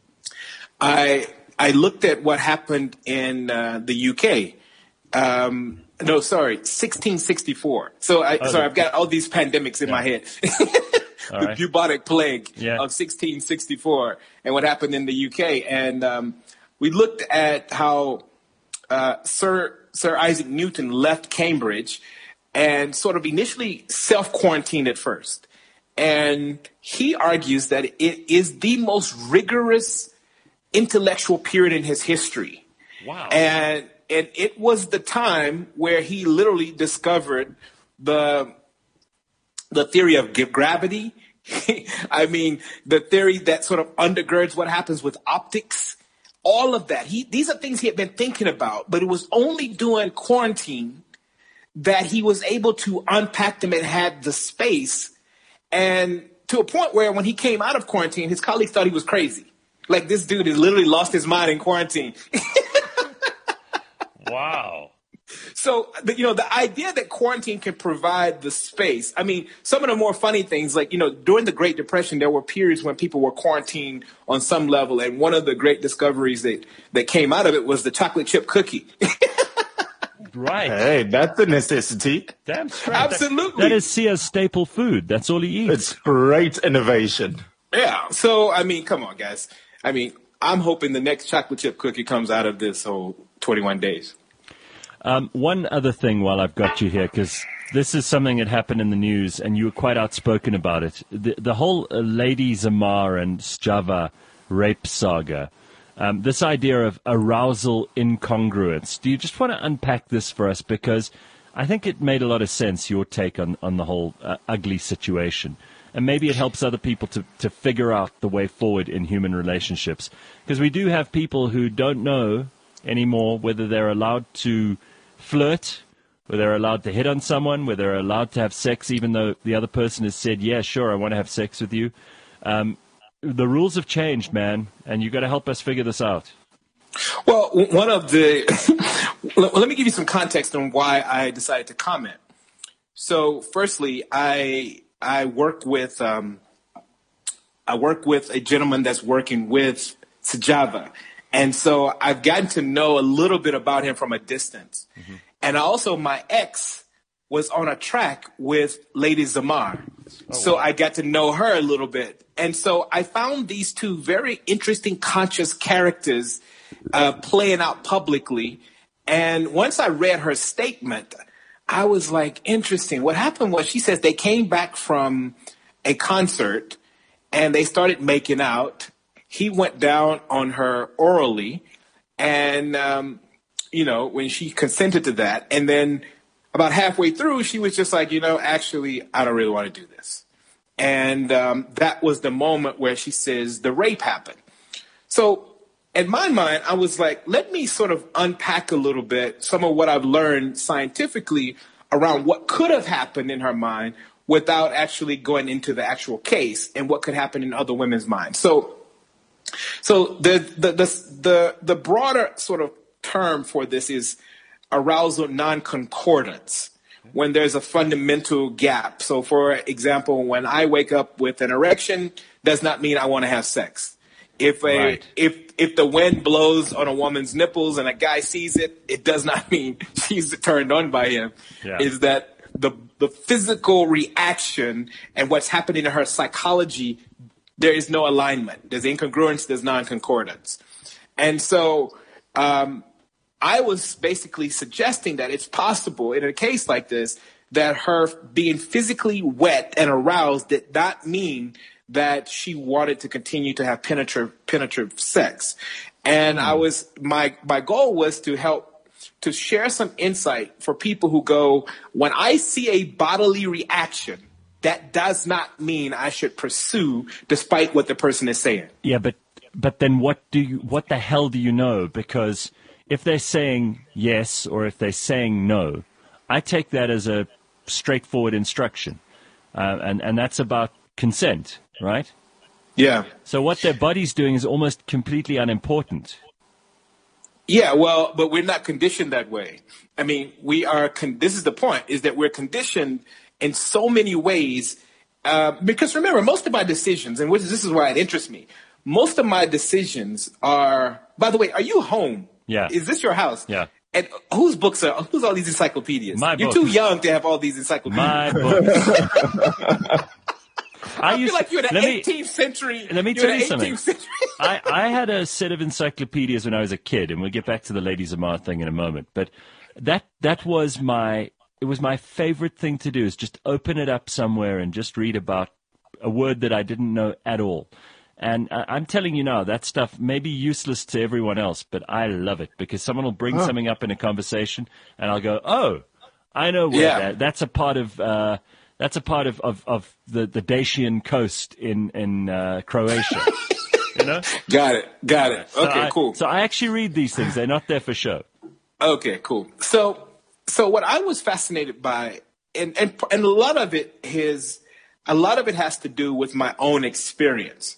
I I looked at what happened in uh, the U K. Um, no, sorry, sixteen sixty-four. So I, oh, sorry, I've got all these pandemics in yeah. my head. The right. bubonic plague yeah. of sixteen sixty-four and what happened in the U K. And um, we looked at how uh, Sir Sir Isaac Newton left Cambridge and sort of initially self-quarantined at first. And he argues that it is the most rigorous intellectual period in his history. Wow. And and it was the time where he literally discovered the the theory of gravity. I mean, the theory that sort of undergirds what happens with optics. All of that. He, these are things he had been thinking about, but it was only during quarantine that he was able to unpack them and had the space. And to a point where when he came out of quarantine, his colleagues thought he was crazy. Like, this dude has literally lost his mind in quarantine. Wow. So, the, you know, the idea that quarantine can provide the space. I mean, some of the more funny things, like, you know, during the Great Depression, there were periods when people were quarantined on some level. And one of the great discoveries that, that came out of it was the chocolate chip cookie. Right. Hey, that's a necessity. Damn straight. Absolutely. That, that is Sia's staple food. That's all he eats. It's great innovation. Yeah. So, I mean, come on, guys. I mean, I'm hoping the next chocolate chip cookie comes out of this whole twenty-one days. Um, one other thing while I've got you here, because this is something that happened in the news, and you were quite outspoken about it. The, the whole uh, Lady Zamar and Sjava rape saga, um, this idea of arousal incongruence. Do you just want to unpack this for us? Because I think it made a lot of sense, your take on, on the whole uh, ugly situation. And maybe it helps other people to, to figure out the way forward in human relationships. Because we do have people who don't know anymore whether they're allowed to flirt, whether they're allowed to hit on someone, whether they're allowed to have sex even though the other person has said, yeah, sure, I want to have sex with you. Um, the rules have changed, man, and you've got to help us figure this out. Well, one of the let me give you some context on why I decided to comment. So, firstly, I I work with um, I work with a gentleman that's working with Sjava. And so I've gotten to know a little bit about him from a distance. Mm-hmm. And also my ex was on a track with Lady Zamar. Oh, so wow. I got to know her a little bit. And so I found these two very interesting conscious characters uh, playing out publicly. And once I read her statement, I was like, interesting. What happened was she says they came back from a concert and they started making out. He went down on her orally, and, um, you know, when she consented to that, and then about halfway through, she was just like, you know, actually, I don't really want to do this. And um, that was the moment where she says the rape happened. So in my mind, I was like, let me sort of unpack a little bit some of what I've learned scientifically around what could have happened in her mind without actually going into the actual case and what could happen in other women's minds. So So the, the the the the broader sort of term for this is arousal non-concordance, when there's a fundamental gap. So, for example, when I wake up with an erection, does not mean I want to have sex. If a right. if if the wind blows on a woman's nipples and a guy sees it, it does not mean she's turned on by him. Yeah. Is that the the physical reaction and what's happening in her psychology? There is no alignment. There's incongruence. There's non-concordance. And so um, I was basically suggesting that it's possible in a case like this that her being physically wet and aroused did not mean that she wanted to continue to have penetrative, penetrative sex. And I was my my goal was to help to share some insight for people who go, when I see a bodily reaction, that does not mean I should pursue despite what the person is saying. Yeah, but but then what do you what the hell do you know? Because if they're saying yes or if they're saying no, I take that as a straightforward instruction. Uh, and, and that's about consent, right? Yeah. So what their body's doing is almost completely unimportant. Yeah, well, but we're not conditioned that way. I mean, we are, con- this is the point, is that we're conditioned in so many ways, uh, because remember, most of my decisions, and which, this is why it interests me, most of my decisions are, by the way, are you home? Yeah. Is this your house? Yeah. And whose books are, who's all these encyclopedias? My You're books. too young to have all these encyclopedias. My books. I, I used, feel like you're in the let me, eighteenth century. Let me tell you something. Century. I, I had a set of encyclopedias when I was a kid, and we'll get back to the Lady Zamar thing in a moment. But that that was my it was my favorite thing to do, is just open it up somewhere and just read about a word that I didn't know at all. And uh, I'm telling you now, that stuff may be useless to everyone else, but I love it because someone will bring huh. something up in a conversation, and I'll go, "Oh, I know where yeah. that. That's a part of." Uh, That's a part of, of, of the, the Dacian coast in, in uh, Croatia. You know? Got it. Got it. So okay, I, cool. So I actually read these things. They're not there for show. Okay, cool. So so what I was fascinated by, and, and, and a lot of it is, a lot of it has to do with my own experience.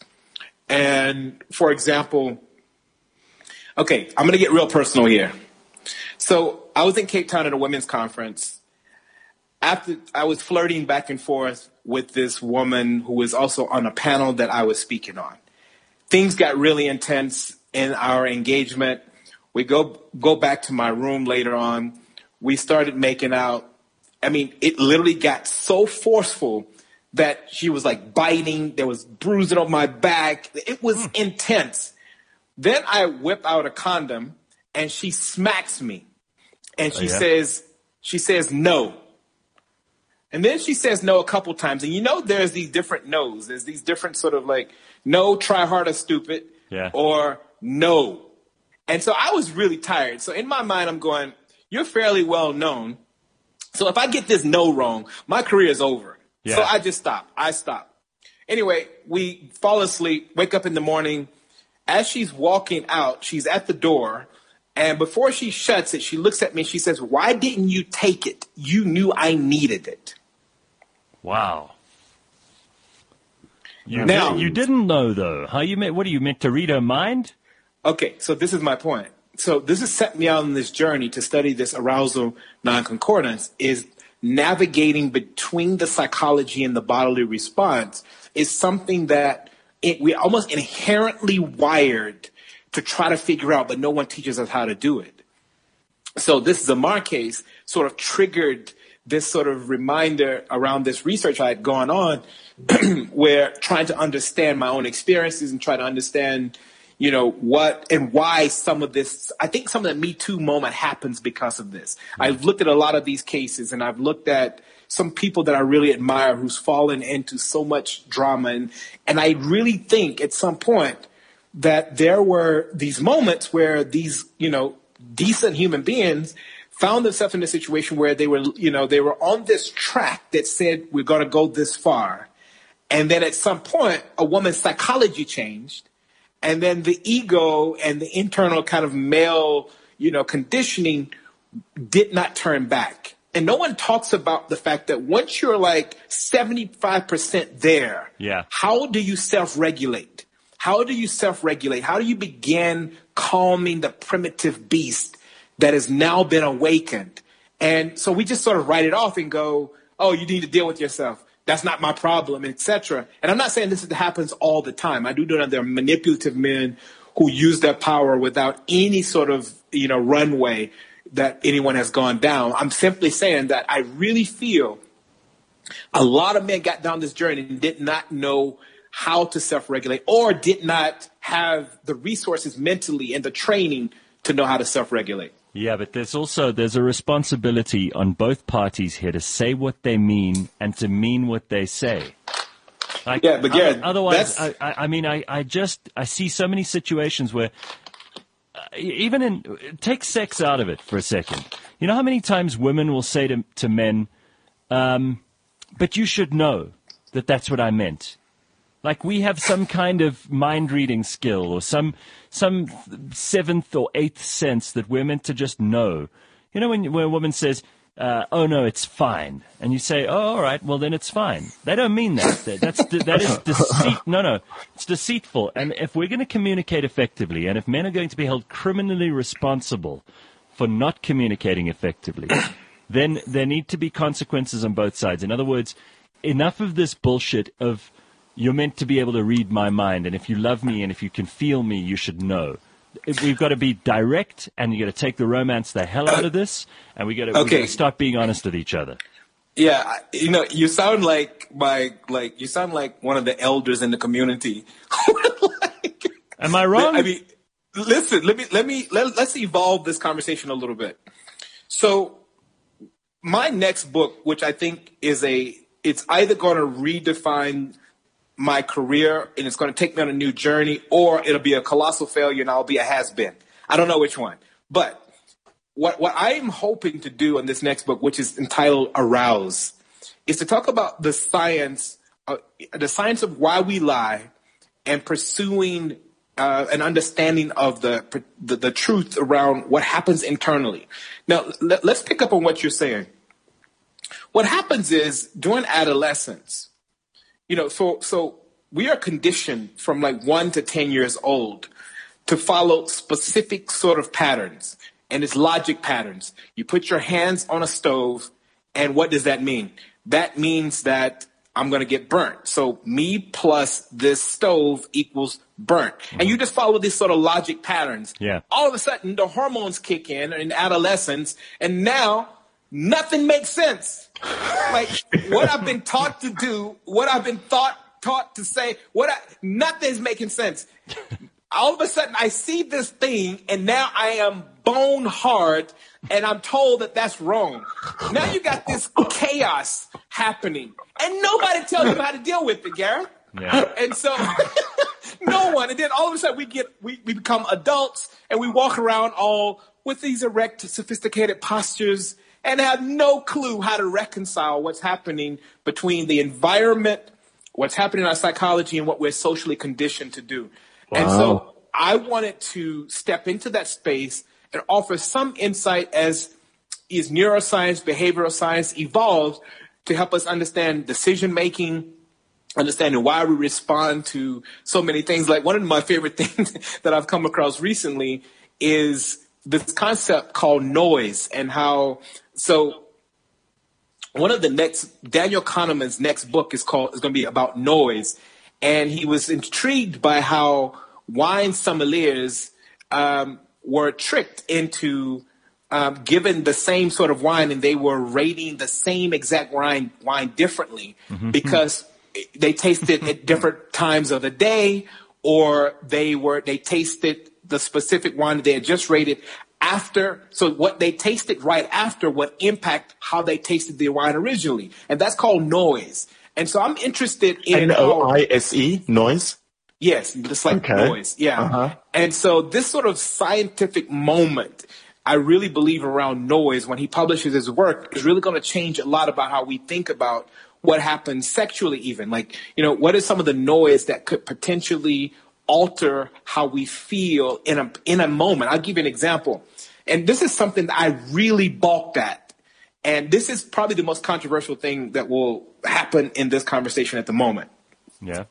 And for example, okay, I'm going to get real personal here. So I was in Cape Town at a women's conference. After I was flirting back and forth with this woman who was also on a panel that I was speaking on. Things got really intense in our engagement. We go go back to my room later on. We started making out. I mean, it literally got so forceful that she was like biting. There was bruising on my back. It was mm. intense. Then I whip out a condom and she smacks me. And she oh, yeah? says, she says no. And then she says no a couple times. And you know, there's these different no's. There's these different sort of like, no, try harder, stupid. Yeah. Or no. And so I was really tired. So in my mind, I'm going, you're fairly well known. So if I get this no wrong, my career is over. Yeah. So I just stop. I stop. Anyway, we fall asleep, wake up in the morning. As she's walking out, she's at the door. And before she shuts it, she looks at me and she says, why didn't you take it? You knew I needed it. Wow. You, now, you didn't know, though. How you meant? What are you meant to read her mind? Okay, so this is my point. So this has set me out on this journey to study this arousal non-concordance, is navigating between the psychology and the bodily response is something that it, we're almost inherently wired to try to figure out, but no one teaches us how to do it. So this Zamar case sort of triggered this sort of reminder around this research I had gone on where trying to understand my own experiences and try to understand, you know, what and why some of this, I think some of the Me Too moment happens because of this. Mm-hmm. I've looked at a lot of these cases and I've looked at some people that I really admire who's fallen into so much drama. And, and I really think at some point that there were these moments where these, you know, decent human beings found themselves in a situation where they were, you know, they were on this track that said, we're going to go this far. And then at some point, a woman's psychology changed. And then the ego and the internal kind of male, you know, conditioning did not turn back. And no one talks about the fact that once you're like seventy-five percent there, yeah. how do you self-regulate? How do you self-regulate? How do you begin calming the primitive beast that has now been awakened? And so we just sort of write it off and go, oh, you need to deal with yourself. That's not my problem, et cetera. And I'm not saying this happens all the time. I do know that there are manipulative men who use their power without any sort of, you know, runway that anyone has gone down. I'm simply saying that I really feel a lot of men got down this journey and did not know how to self-regulate or did not have the resources mentally and the training to know how to self-regulate. Yeah, but there's also, there's a responsibility on both parties here to say what they mean and to mean what they say. Like, yeah, but Garrett, otherwise, I, I, I mean, I, I just, I see so many situations where, uh, even in, take sex out of it for a second. You know how many times women will say to, to men, um, but you should know that that's what I meant. Like we have some kind of mind-reading skill or some some seventh or eighth sense that we're meant to just know. You know, when, when a woman says, uh, oh, no, it's fine. And you say, oh, all right, well, then it's fine. They don't mean that. That's, that is deceit. No, no, it's deceitful. And if we're going to communicate effectively and if men are going to be held criminally responsible for not communicating effectively, then there need to be consequences on both sides. In other words, enough of this bullshit of you're meant to be able to read my mind, and if you love me and if you can feel me, you should know. We've got to be direct, and you got to take the romance the hell out of this, and we got to, okay. we got to start being honest with each other. Yeah, you know, you sound like my like you sound like one of the elders in the community. like, Am I wrong? I mean, listen, let me let me let, let's evolve this conversation a little bit. So, my next book, which I think is a, it's either going to redefine my career and it's going to take me on a new journey, or it'll be a colossal failure and I'll be a has-been. I don't know which one. But what what I'm hoping to do in this next book, which is entitled Arouse, is to talk about the science, uh, the science of why we lie and pursuing uh, an understanding of the, the the truth around what happens internally. Now, let, let's pick up on what you're saying. What happens is during adolescence, you know, so so we are conditioned from like one to ten years old to follow specific sort of patterns. and it's logic patterns. You put your hands on a stove, and what does that mean? That means that I'm going to get burnt. So me plus this stove equals burnt. Mm-hmm. And you just follow these sort of logic patterns. Yeah. All of a sudden, the hormones kick in in adolescence, and now nothing makes sense. Like what I've been taught to do, what I've been thought taught to say, what I, nothing's making sense. All of a sudden, I see this thing, and now I am bone hard, and I'm told that that's wrong. Now you got this chaos happening, and nobody tells you how to deal with it, Gareth. Yeah. And so, no one. And then all of a sudden, we get we, we become adults, and we walk around all with these erect, sophisticated postures, and have no clue how to reconcile what's happening between the environment, what's happening in our psychology, and what we're socially conditioned to do. Wow. And so I wanted to step into that space and offer some insight as is neuroscience, behavioral science evolves to help us understand decision-making, understanding why we respond to so many things. Like one of my favorite things that I've come across recently is this concept called noise, and how, so one of the next, Daniel Kahneman's next book is called, is going to be about noise. And he was intrigued by how wine sommeliers um, were tricked into um, given the same sort of wine, and they were rating the same exact wine wine differently mm-hmm. because they tasted at different times of the day, or they were they tasted the specific wine that they had just rated after. So what they tasted right after would impact how they tasted the wine originally, and that's called noise. And so I'm interested in N O I S E, noise? Yes, just like okay. noise. Yeah. Uh-huh. And so this sort of scientific moment, I really believe around noise when he publishes his work is really going to change a lot about how we think about what happens sexually even. Like, you know, what is some of the noise that could potentially alter how we feel in a in a moment? I'll give you an example. And this is something that I really balked at. And this is probably the most controversial thing that will happen in this conversation at the moment. Yeah.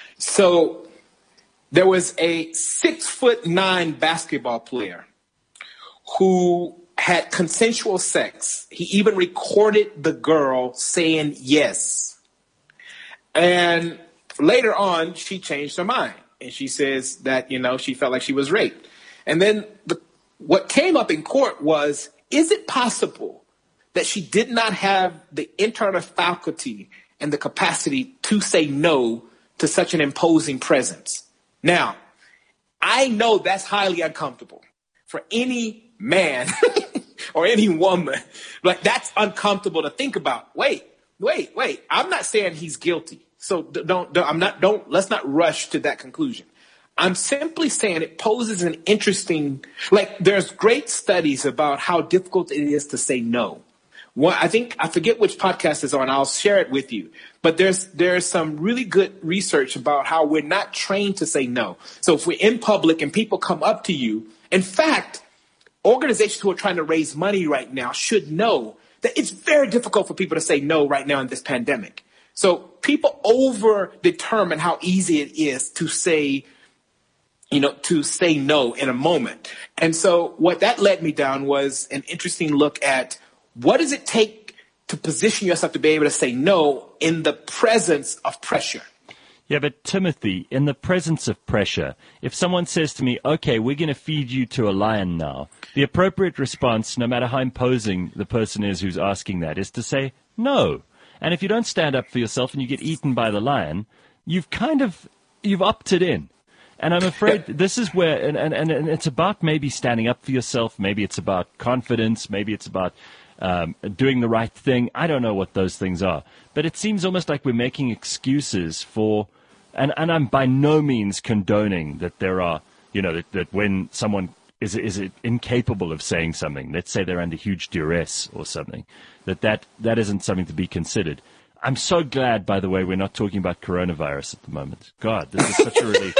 So there was a six foot nine basketball player who had consensual sex. He even recorded the girl saying yes. And later on, she changed her mind. And she says that, you know, she felt like she was raped. And then the, what came up in court was, is it possible that she did not have the internal faculty and the capacity to say no to such an imposing presence? Now, I know that's highly uncomfortable for any man or any woman. Like, that's uncomfortable to think about. Wait, wait, wait. I'm not saying he's guilty. So don't, don't I'm not, don't, let's not rush to that conclusion. I'm simply saying it poses an interesting, like, there's great studies about how difficult it is to say no. One, I think, I forget which podcast is on, I'll share it with you. But there's there's some really good research about how we're not trained to say no. So if we're in public and people come up to you, in fact, organizations who are trying to raise money right now should know that it's very difficult for people to say no right now in this pandemic. So people over determine how easy it is to say, you know, to say no in a moment. And so what that led me down was an interesting look at what does it take to position yourself to be able to say no in the presence of pressure? Yeah, but Timothy, in the presence of pressure, if someone says to me, okay, we're going to feed you to a lion now, the appropriate response, no matter how imposing the person is who's asking that, is to say no. And if you don't stand up for yourself and you get eaten by the lion, you've kind of, you've opted in. And I'm afraid this is where, and, and, and it's about maybe standing up for yourself. Maybe it's about confidence. Maybe it's about um, doing the right thing. I don't know what those things are. But it seems almost like we're making excuses for, and, and I'm by no means condoning that there are, you know, that, that when someone is, is incapable of saying something, let's say they're under huge duress or something, that, that that isn't something to be considered. I'm so glad, by the way, we're not talking about coronavirus at the moment. God, this is such a relief.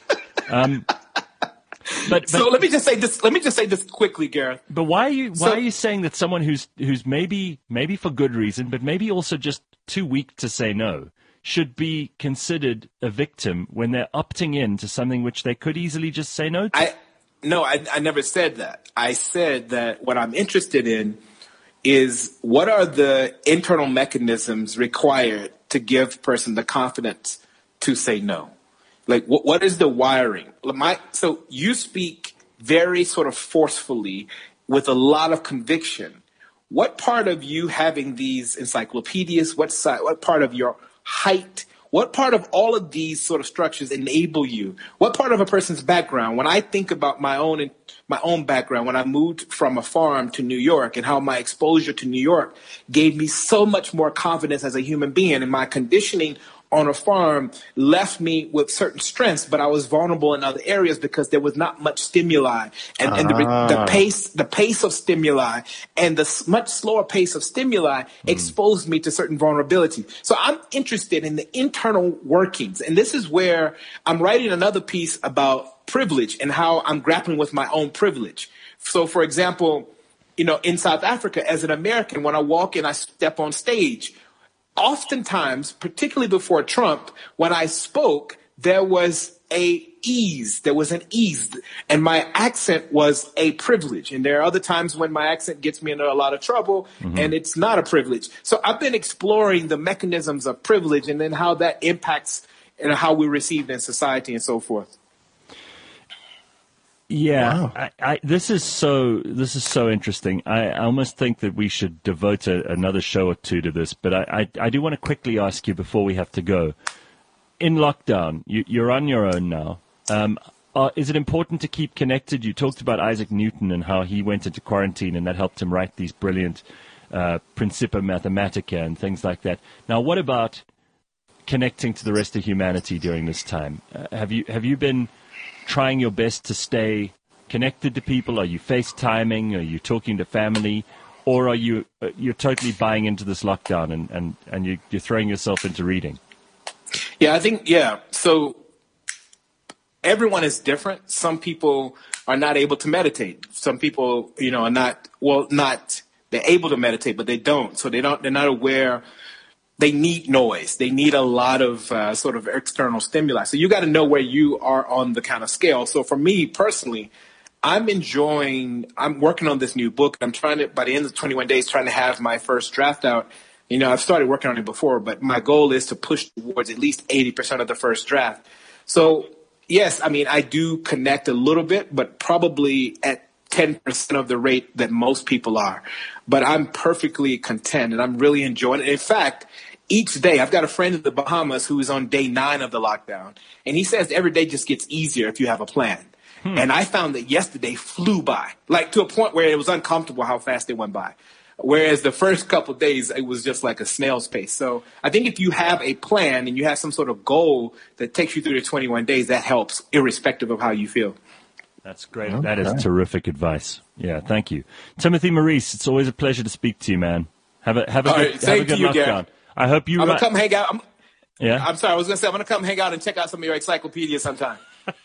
Um, but, but so let me just say this. Let me just say this quickly, Gareth. But why are you why so, are you saying that someone who's who's maybe maybe for good reason, but maybe also just too weak to say no, should be considered a victim when they're opting in to something which they could easily just say no to? I no, I, I never said that. I said that what I'm interested in is what are the internal mechanisms required to give a person the confidence to say no? Like, what, what is the wiring? My, so you speak very sort of forcefully with a lot of conviction. What part of you having these encyclopedias, what side, what part of your height, what part of all of these sort of structures enable you? What part of a person's background? When I think about my own my own background, when I moved from a farm to New York and how my exposure to New York gave me so much more confidence as a human being, and my conditioning on a farm left me with certain strengths, but I was vulnerable in other areas because there was not much stimuli, and, and the, the pace, the pace of stimuli and the s- much slower pace of stimuli mm. exposed me to certain vulnerability. So I'm interested in the internal workings, and this is where I'm writing another piece about privilege and how I'm grappling with my own privilege. So, for example, you know, in South Africa, as an American, when I walk in, I step on stage. Oftentimes, particularly before Trump, when I spoke, there was a ease. There was an ease. And my accent was a privilege. And there are other times when my accent gets me into a lot of trouble, mm-hmm. and it's not a privilege. So I've been exploring the mechanisms of privilege and then how that impacts and how we're received in society and so forth. Yeah, Wow. I, I, this is so this is so interesting. I, I almost think that we should devote a, another show or two to this. But I, I, I do want to quickly ask you before we have to go. In lockdown, you, you're on your own now. Um, are, is it important to keep connected? You talked about Isaac Newton and how he went into quarantine, and that helped him write these brilliant uh, Principia Mathematica and things like that. Now, what about connecting to the rest of humanity during this time? Uh, have you have you been trying your best to stay connected to people? Are you FaceTiming? Are you talking to family? Or are you uh, you're totally buying into this lockdown and, and, and you, you're throwing yourself into reading? Yeah, I think, yeah. So everyone is different. Some people are not able to meditate. Some people, you know, are not, well, not, they're able to meditate, but they don't. So they don't, they're not aware. They need noise. They need a lot of uh, sort of external stimuli. So you got to know where you are on the kind of scale. So for me personally, I'm enjoying, I'm working on this new book. I'm trying to, by the end of twenty-one days, trying to have my first draft out. You know, I've started working on it before, but my goal is to push towards at least eighty percent of the first draft. So yes, I mean, I do connect a little bit, but probably at ten percent of the rate that most people are. But I'm perfectly content and I'm really enjoying it. In fact, each day, I've got a friend in the Bahamas who is on day nine of the lockdown, and he says every day just gets easier if you have a plan. Hmm. And I found that yesterday flew by, like to a point where it was uncomfortable how fast it went by. Whereas the first couple of days, it was just like a snail's pace. So I think if you have a plan and you have some sort of goal that takes you through the twenty-one days, that helps, irrespective of how you feel. That's great. Okay. That is terrific advice. Yeah, thank you. Timothy Maurice, it's always a pleasure to speak to you, man. Have a, have a All good, right, have a good you, lockdown. Gary. I hope you. I'm gonna come hang out. I'm, yeah. I'm sorry. I was gonna say I'm gonna come hang out and check out some of your encyclopedia sometime.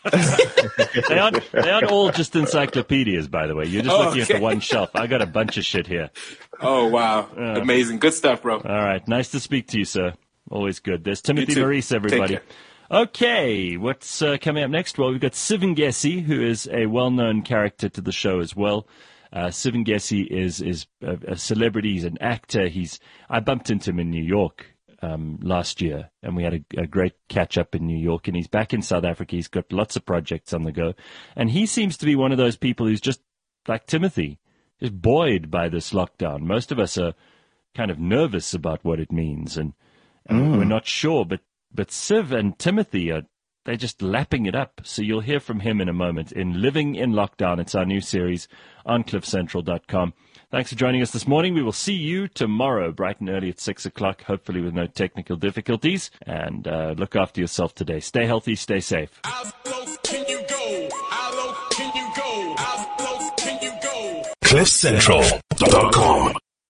they aren't. They aren't all just encyclopedias, by the way. You're just oh, looking okay. at the one shelf. I got a bunch of shit here. Oh wow! Uh, Amazing, good stuff, bro. All right, nice to speak to you, sir. Always good. There's Timothy Maurice, everybody. Okay, what's uh, coming up next? Well, we've got Sivin Gessi, who is a well-known character to the show as well. Uh, Sivin Gessi is is a, a celebrity. He's an actor. He's I bumped into him in New York um, last year, and we had a, a great catch-up in New York. And he's back in South Africa. He's got lots of projects on the go. And he seems to be one of those people who's just, like Timothy, just buoyed by this lockdown. Most of us are kind of nervous about what it means, and, and mm. we're not sure. But, but Siv and Timothy are they're just lapping it up. So you'll hear from him in a moment in Living in Lockdown. It's our new series on cliff central dot com. Thanks for joining us this morning. We will see you tomorrow, bright and early at six o'clock, hopefully with no technical difficulties. And uh, look after yourself today. Stay healthy, stay safe. How low can you go? How low can you go? How low can you go? cliff central dot com